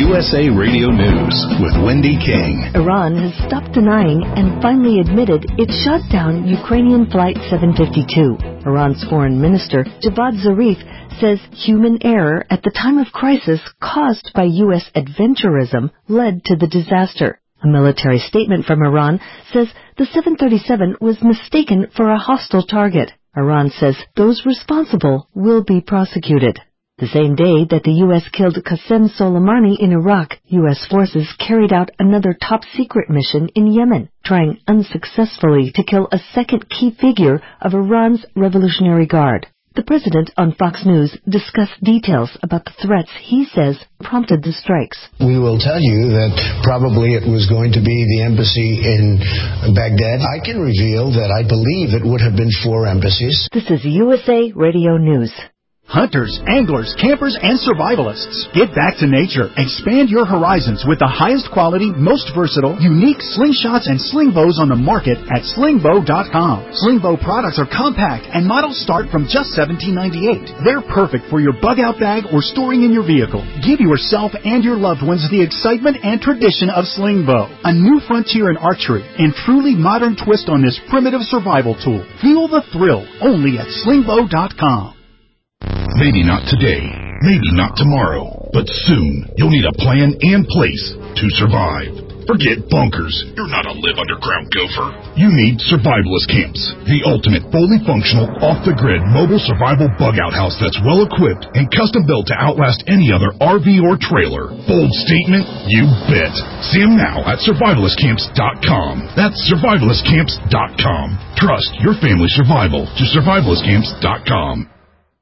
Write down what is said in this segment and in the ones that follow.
USA Radio News with Wendy King. Iran has stopped denying and finally admitted it shot down Ukrainian Flight 752. Iran's foreign minister, Javad Zarif, says human error at the time of crisis caused by U.S. adventurism led to the disaster. A military statement from Iran says the 737 was mistaken for a hostile target. Iran says those responsible will be prosecuted. The same day that the U.S. killed Qasem Soleimani in Iraq, U.S. forces carried out another top-secret mission in Yemen, trying unsuccessfully to kill a second key figure of Iran's Revolutionary Guard. The president on Fox News discussed details about the threats he says prompted the strikes. We will tell you that probably it was going to be the embassy in Baghdad. I can reveal that I believe it would have been 4 embassies. This is USA Radio News. Hunters, anglers, campers, and survivalists. Get back to nature. Expand your horizons with the highest quality, most versatile, unique slingshots and sling bows on the market at slingbow.com. Sling bow products are compact and models start from just $17.98. They're perfect for your bug-out bag or storing in your vehicle. Give yourself and your loved ones the excitement and tradition of sling bow. A new frontier in archery and truly modern twist on this primitive survival tool. Feel the thrill only at slingbow.com. Maybe not today, maybe not tomorrow, but soon you'll need a plan and place to survive. Forget bunkers. You're not a live underground gopher. You need Survivalist Camps, the ultimate fully functional, off-the-grid mobile survival bug-out house that's well-equipped and custom-built to outlast any other RV or trailer. Bold statement? You bet. See them now at survivalistcamps.com. That's survivalistcamps.com. Trust your family's survival to survivalistcamps.com.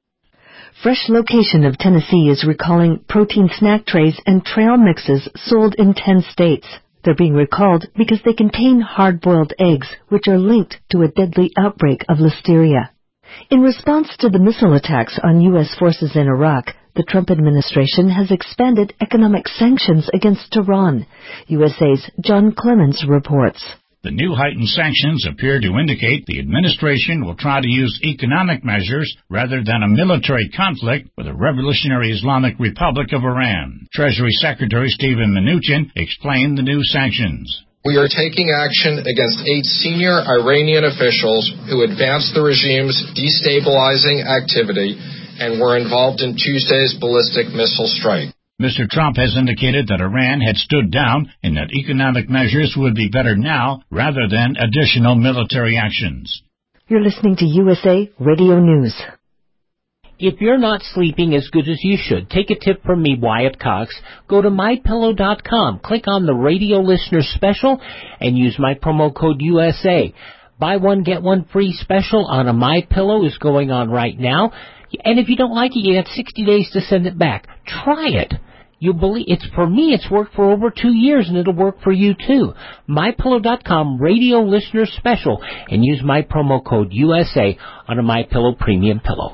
Fresh Location of Tennessee is recalling protein snack trays and trail mixes sold in 10 states. They're being recalled because they contain hard-boiled eggs, which are linked to a deadly outbreak of listeria. In response to the missile attacks on U.S. forces in Iraq, the Trump administration has expanded economic sanctions against Iran. USA's John Clemens reports. The new heightened sanctions appear to indicate the administration will try to use economic measures rather than a military conflict with the Revolutionary Islamic Republic of Iran. Treasury Secretary Steven Mnuchin explained the new sanctions. We are taking action against 8 senior Iranian officials who advanced the regime's destabilizing activity and were involved in Tuesday's ballistic missile strike. Mr. Trump has indicated that Iran had stood down and that economic measures would be better now rather than additional military actions. You're listening to USA Radio News. If you're not sleeping as good as you should, take a tip from me, Wyatt Cox. Go to MyPillow.com, click on the radio listener special, and use my promo code USA. Buy one, get one free special on a MyPillow is going on right now. And if you don't like it, you got 60 days to send it back. Try it. You believe it's for me, it's worked for over 2 years, and it'll work for you too. MyPillow.com radio listener special, and use my promo code USA on a MyPillow premium pillow.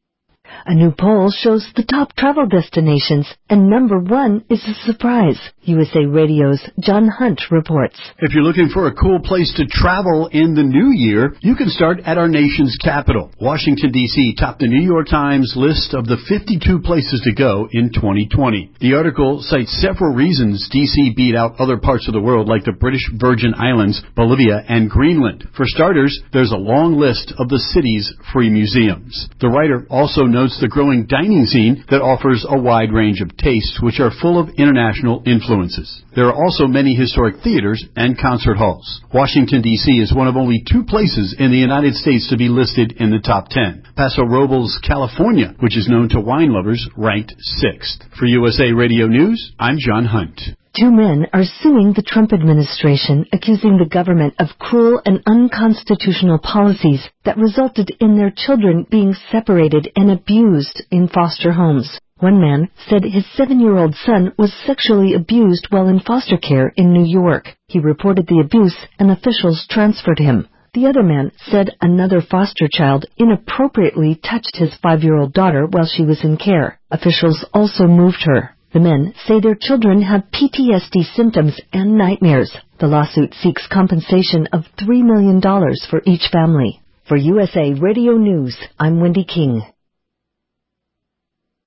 A new poll shows the top travel destinations, and number 1 is a surprise. USA Radio's John Hunt reports. If you're looking for a cool place to travel in the new year, you can start at our nation's capital. Washington, D.C. topped the New York Times list of the 52 places to go in 2020. The article cites several reasons D.C. beat out other parts of the world like the British Virgin Islands, Bolivia, and Greenland. For starters, there's a long list of the city's free museums. The writer also notes the growing dining scene that offers a wide range of tastes, which are full of international influences. There are also many historic theaters and concert halls. Washington, D.C. is one of only 2 places in the United States to be listed in the top 10. Paso Robles, California, which is known to wine lovers, ranked 6th. For USA Radio News, I'm John Hunt. 2 men are suing the Trump administration, accusing the government of cruel and unconstitutional policies that resulted in their children being separated and abused in foster homes. One man said his 7-year-old son was sexually abused while in foster care in New York. He reported the abuse and officials transferred him. The other man said another foster child inappropriately touched his 5-year-old daughter while she was in care. Officials also moved her. The men say their children have PTSD symptoms and nightmares. The lawsuit seeks compensation of $3 million for each family. For USA Radio News, I'm Wendy King.